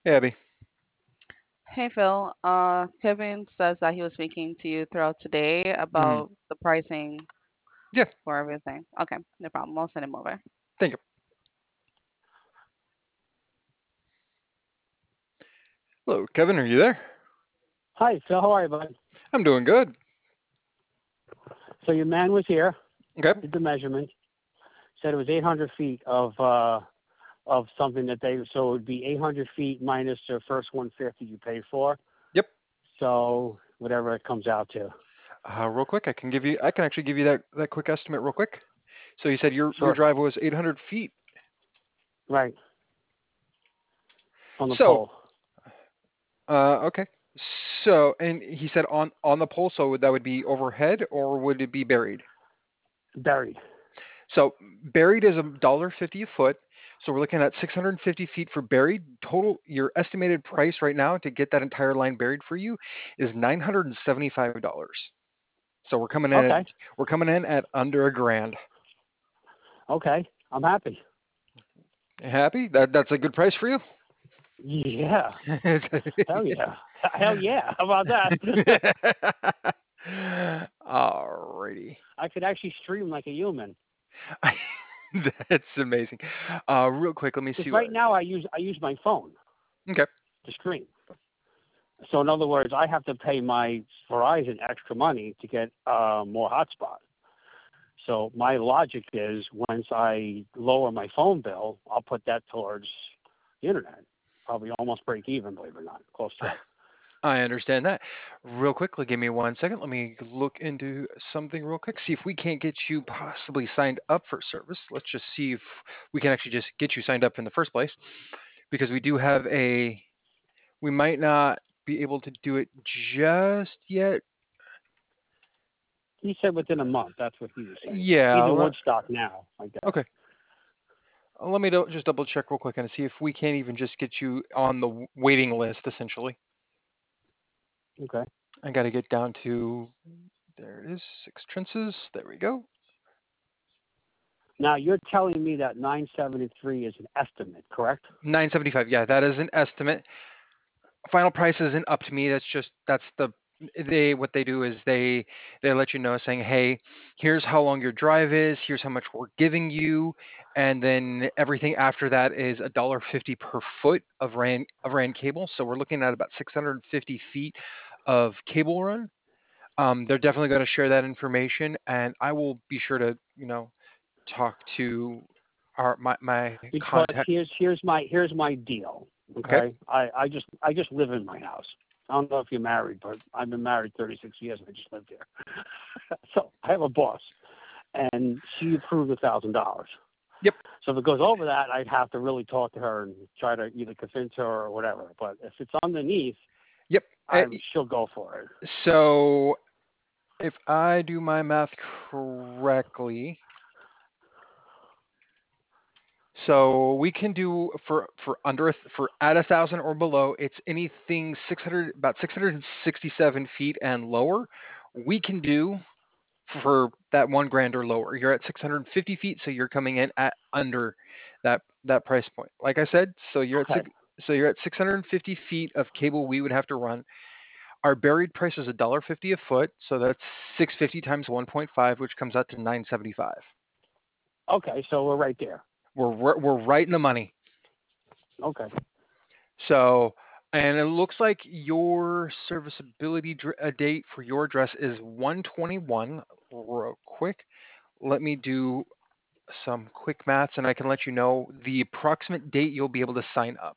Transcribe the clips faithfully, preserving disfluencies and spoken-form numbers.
Hey, Abby. Hey Phil, uh, Kevin says that he was speaking to you throughout today Mm, about the pricing yeah, for everything. Okay, no problem. I'll send him over. thank you. Hello, Kevin. Are you there? Hi, Phil. How are you, bud? I'm doing good. So your man was here, Okay. did the measurement, said it was eight hundred feet of uh, of something that they. So it would be eight hundred feet minus the first one fifty you paid for. Yep. So whatever it comes out to. Uh, real quick, I can give you. I can actually give you that that quick estimate real quick. So you said your your Sure. drive was eight hundred feet. Right on the So, pole, uh, okay. So, and he said on on the pole. So that would be overhead, or would it be buried? buried. So buried is a dollar fifty a foot. So we're looking at six hundred fifty feet for buried. Total, your estimated price right now to get that entire line buried for you is nine hundred and seventy-five dollars. So we're coming in at Okay. we're coming in at under a grand. Okay. I'm happy. Happy? That that's a good price for you? Yeah. Hell yeah. Hell yeah. How about that? Alrighty. I could actually stream like a human. That's amazing. Uh, real quick, let me see Because what. right now I use I use my phone Okay. to stream. So in other words, I have to pay my Verizon extra money to get uh, more hotspot. So my logic is once I lower my phone bill, I'll put that towards the internet. Probably almost break even, believe it or not, close to it. I understand that. Real quickly, give me one second. Let me look into something real quick. See if we can't get you possibly signed up for service. Let's just see if we can actually just get you signed up in the first place, because we do have a. We might not be able to do it just yet. He said within a month. That's what he was saying. Yeah. He's in le- Woodstock now, I guess. Okay. Let me do, just double check real quick and see if we can't even just get you on the w- waiting list. Essentially, Okay. I got to get down to. There it is. Six trenches. There we go. Now you're telling me that nine seventy-three is an estimate, correct? nine seventy-five. Yeah, that is an estimate. Final price isn't up to me. That's just that's the they what they do is they they let you know saying, hey, here's how long your drive is, here's how much we're giving you, and then everything after that is a dollar fifty per foot of ran of ran cable. So we're looking at about six hundred fifty feet of cable run. Um, they're definitely going to share that information, and I will be sure to you know talk to our my my Because contact. here's here's my here's my deal. Okay. Okay, I I just I just live in my house. I don't know if you're married, but I've been married thirty-six years and I just lived here. So I have a boss, and she approved a thousand dollars. Yep. So if it goes over that, I'd have to really talk to her and try to either convince her or whatever. But if it's underneath, Yep. Uh, I she'll go for it. So if I do my math correctly, so we can do for for under a, for at a thousand or below, it's anything six hundred about six hundred sixty-seven feet and lower. We can do for that one grand or lower. You're at six hundred fifty feet, so you're coming in at under that that price point. Like I said, so you're at Okay. six. So you're at six hundred fifty feet of cable we would have to run. Our buried price is a dollar fifty a foot, so that's six fifty times one point five, which comes out to nine seventy five. Okay. So we're right there. We're, we're we're right in the money. Okay. So, and it looks like your serviceability dr- uh, date for your address is one twenty-one. Real quick, let me do some quick maths, and I can let you know the approximate date you'll be able to sign up.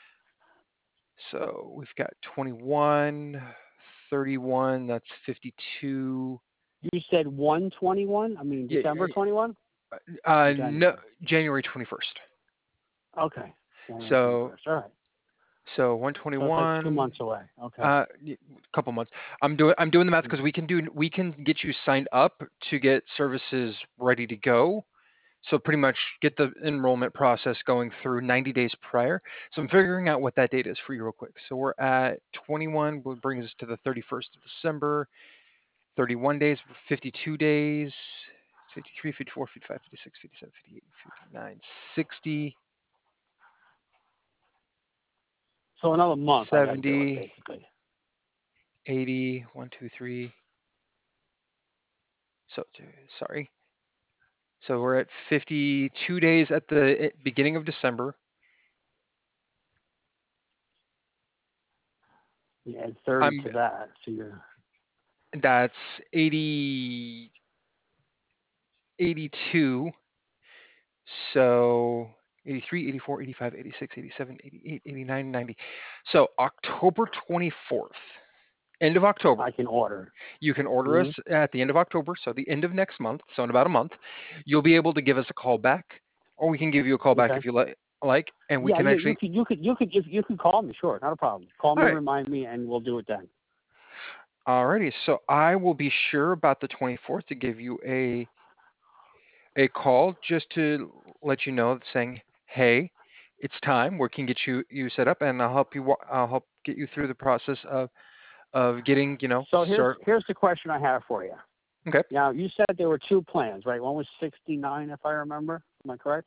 So we've got twenty-one, thirty-one. That's fifty-two. You said one twenty-one. I mean Yeah, December twenty-one or uh, no, January. January twenty-first. Okay. January So, twenty-first. All right. so So it's like two one twenty-one, months away. Okay. uh, a couple months. I'm doing, I'm doing the math Mm. because we can do, we can get you signed up to get services ready to go. So pretty much get the enrollment process going through ninety days prior. So I'm figuring out what that date is for you real quick. So we're at twenty-one, will bring us to the thirty-first of December. thirty-one days, fifty-two days, fifty-three, fifty-four, fifty-five, fifty-six, fifty-seven, fifty-eight, fifty-nine, sixty. So another month I got to do it, seventy, basically. eighty, one, two, three. So, t- sorry. So we're at fifty-two days at the eh, beginning of December. Yeah, and thirty I'm to that. So you're That's eighty, eighty-two. So eighty-three, eighty-four, eighty-five, eighty-six, eighty-seven, eighty-eight, eighty-nine, ninety. So October twenty-fourth, end of October. I can order. You can order hmm us at the end of October, so the end of next month, so in about a month. You'll be able to give us a call back, or we can give you a call back Okay. if you li- like, and we Yeah, can you, you actually. could you could you could if you could call me, sure, not a problem. Call All me, right. remind me, and we'll do it then. Alrighty, so I will be sure about the twenty-fourth to give you a a call just to let you know, saying, hey, it's time. We can get you you set up, and I'll help you. wa- I'll help get you through the process of of getting, you know, So here's start. here's the question I have for you. Okay. Now you said there were two plans, right? One was sixty-nine, if I remember. Am I correct?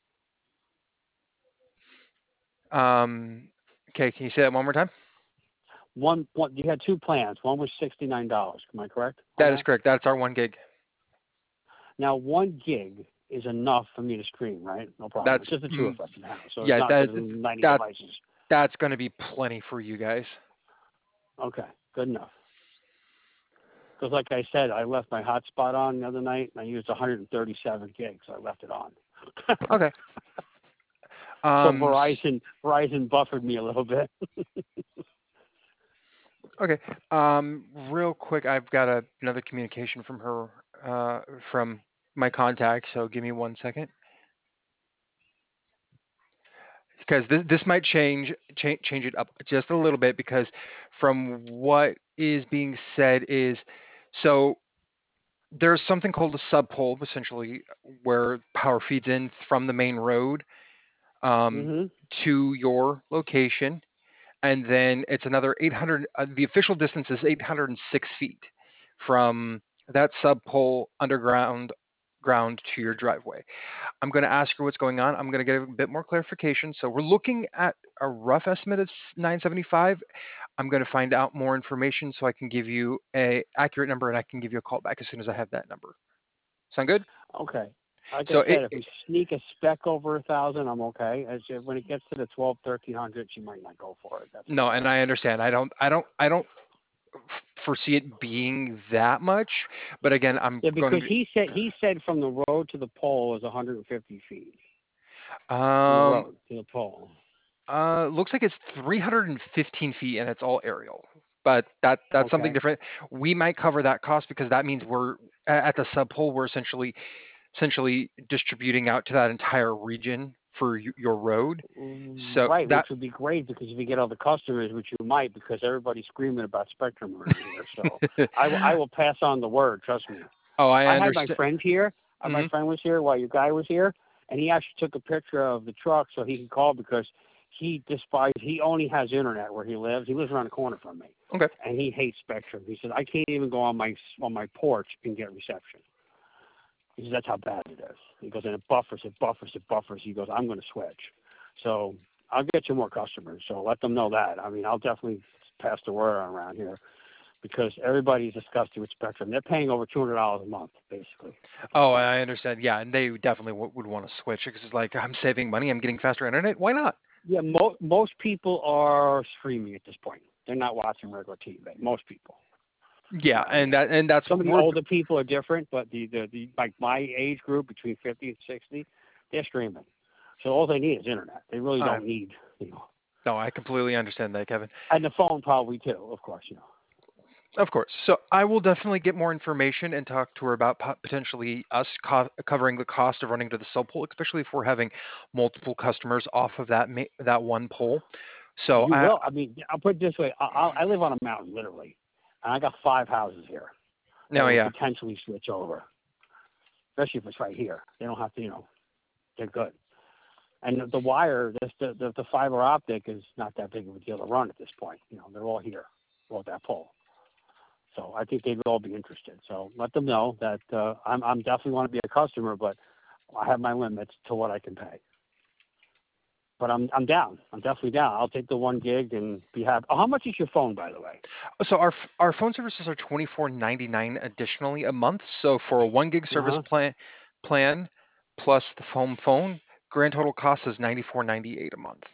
Um. Okay. Can you say that one more time? One, one you had two plans. One was sixty-nine dollars. Am I correct on That is that? correct. That's our one gig. Now one gig is enough for me to stream, right? No problem. That's It's just the two mm, of us in the house, so it's yeah. not That there's ninety that devices. that's going to be plenty for you guys. Okay, good enough. Because like I said, I left my hotspot on the other night, and I used one hundred thirty-seven gigs. So I left it on. Okay. So Um. s- Verizon Verizon buffered me a little bit. Okay. Um. Real quick, I've got a, another communication from her. Uh. From my contact. So give me one second. Because this this might change change change it up just a little bit, because from what is being said is, so there's something called a subpole, essentially, where power feeds in from the main road, um, hmm to your location, and then it's another eight hundred. Uh, the official distance is eight hundred six feet from that subpole underground ground to your driveway. I'm going to ask her what's going on. I'm going to get a bit more clarification. So we're looking at a rough estimate of nine seventy-five. I'm going to find out more information so I can give you a accurate number, and I can give you a call back as soon as I have that number. Sound good? Okay. Like I So said, it, if we sneak a speck over a thousand, I'm okay. As if, when it gets to the twelve, thirteen hundred, you might not go for it. That's no, fine. and I understand. I don't, I don't, I don't foresee it being that much. But again, I'm Yeah, going because he said he said from the road to the pole is one hundred fifty feet. to. From the Um, road to the pole. uh, looks like it's three hundred fifteen feet, and it's all aerial. But that that's something Okay. different. We might cover that cost, because that means we're at the subpole. We're essentially essentially distributing out to that entire region for y- your road. Mm, So Right, which that, would be great because if you get other customers, which you might, because everybody's screaming about Spectrum around here. So I, will- I will pass on the word. Trust me. oh, I I had my understand. friend here. uh, My Hmm. friend was here while your guy was here, and he actually took a picture of the truck so he could call because he despises. He only has internet where he lives. He lives around the corner from me, Okay. and he hates Spectrum. He said I can't even go on my on my porch and get reception. He says that's how bad it is. He goes, and it buffers, it buffers, it buffers. He goes, I'm going to switch. So I'll get you more customers. So let them know that. I mean, I'll definitely pass the word on around here because everybody's disgusted with Spectrum. They're paying over two hundred dollars a month, basically. At this Oh, point. I understand. Yeah, and they definitely w- would want to switch, because it's like, I'm saving money. I'm getting faster internet. Why not? Yeah, mo- most people are streaming at this point. They're not watching regular T V. Most people Yeah, around and here. that and that's Some of the we're older people are different, but the, the, the like my age group between fifty and sixty, they're streaming. So all they need is internet. They really I don't need, you know, no, I completely understand that, Kevin. and the phone probably too, of course, you know. Of course. So I will definitely get more information and talk to her about po- potentially us co- covering the cost of running to the sub pole, especially if we're having multiple customers off of that ma- that one pole. So You I, will. I mean, I'll put it this way. I, I I live on a mountain, literally, and I got five houses here that no, would yeah. potentially switch over, especially if it's right here. They don't have to, you know, they're good. And the, the wire, this, the, the the fiber optic is not that big of a deal to run at this point. You know, they're all here, all at that pole. So I think they'd all be interested. So let them know that uh, I'm I'm definitely want to be a customer, but I have my limits to what I can pay. but I'm I'm down. I'm definitely down. I'll take the one gig and be happy. Oh, how much is your phone, by the way? So our f- our phone services are twenty-four ninety-nine additionally a month. So for a one gig Uh service huh. plan plan plus the home phone, grand total cost is ninety-four ninety-eight a month.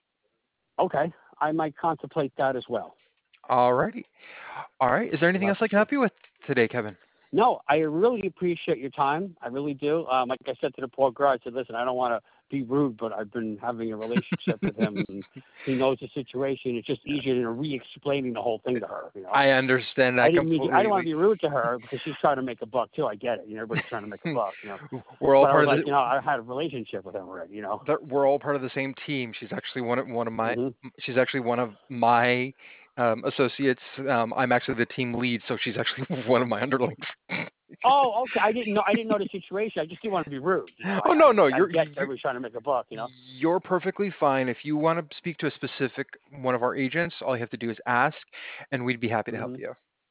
Okay, I might contemplate that as well. Alrighty. All right. Is there anything We'll have else to I can see. help you with today, Kevin? No, I really appreciate your time. I really do. Um, like I said to the poor girl, I said, listen, I don't want to be rude, but I've been having a relationship with him, and he knows the situation. It's just easier than re-explaining the whole thing to her. You know, I understand I that didn't mean to, I didn't want to completely. be rude to her because she's trying to make a buck too. I get it. You know, everybody's trying to make a buck. You know, We're all but I part was of like, the you know, I had a relationship with him already. You know. the- we're all part of the same team. She's actually one of one of my hmm she's actually one of my um, associates. Um, I'm actually the team lead, so she's actually one of my underlings. Oh, okay. I didn't know. I didn't know the situation. I just didn't want to be rude. You know, Oh I no, no, I, I you're get you're everybody's trying to make a buck. You know. you're perfectly fine. If you want to speak to a specific one of our agents, all you have to do is ask, and we'd be happy to help hmm you.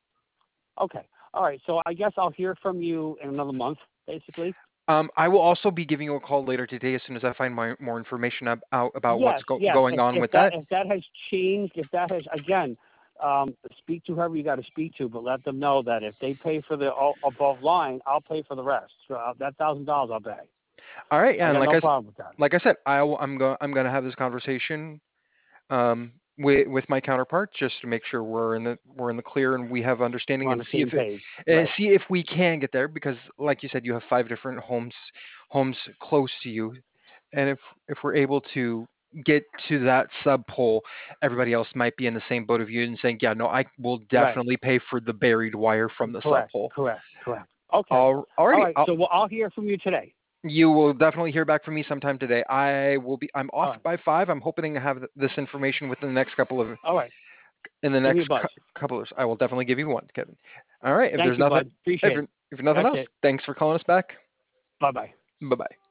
Okay. All right. So I guess I'll hear from you in another month, basically. Um, I will also be giving you a call later today as soon as I find my, more information ab- out about what's Yes, go- yes. going If, on if with that that. if that has changed, if that has again, um, speak to whoever you got to speak to, but let them know that if they pay for the all, above line, I'll pay for the rest. So uh, that thousand dollars I'll pay. All right, I and got like no I s- problem with that. like I said, I will, I'm going I'm going to have this conversation um, with with my counterpart just to make sure we're in the we're in the clear and we have We're understanding on and the see same if it page, and right? see if we can get there because like you said, you have five different homes homes close to you, and if if we're able to get to that sub pole, everybody else might be in the same boat of you and saying, yeah, no, I will Right. definitely pay for the buried wire from the sub Correct. pole. Correct. Correct. Okay. All All alrighty, right. I'll, So well, I'll hear from you today. you will definitely hear back from me sometime today. I will be. I'm All off right. by five. I'm hoping to have th- this information within the next couple of All right. in the Give me a next buzz. cou- couple of. I will definitely give you one, Kevin. All right. If Thank there's you, nothing, bud. if Appreciate you're- it. if nothing That's else, it. thanks for calling us back. Bye bye. Bye bye.